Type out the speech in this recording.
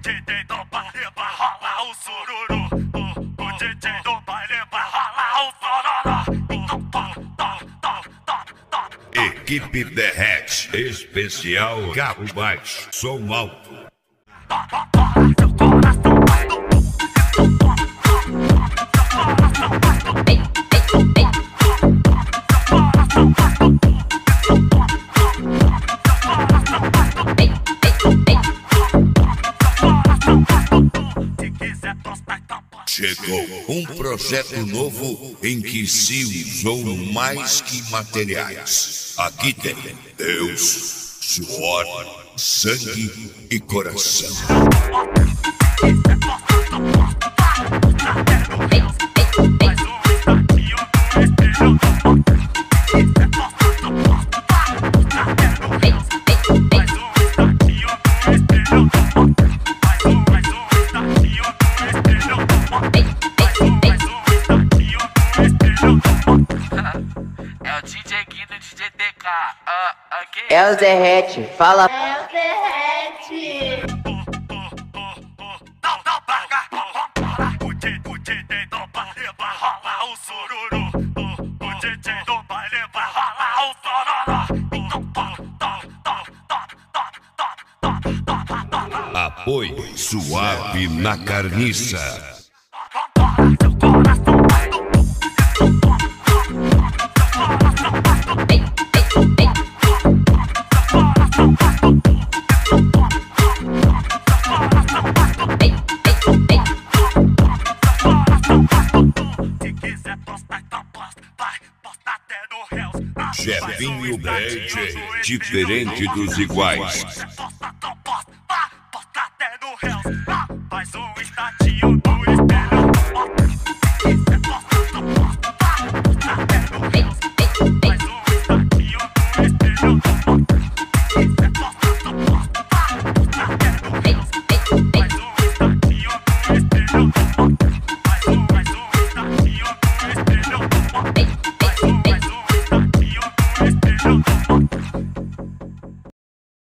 DJ do baile vai rolar o sururu. O DJ do baile vai rolar o sororó. Equipe Derrete, especial Cabo Baixo, som alto. Chegou um projeto novo em que se usou mais que materiais. Aqui tem Deus, suor, sangue e coração. É o DJ Gui do DJ TK. É o Derrete, fala. É o Derrete. O DJ do baile vai rolar o sururu. O DJ do baile vai rolar o sororó. Apoio suave na carniça. Jefinho Bad, diferente dos iguais.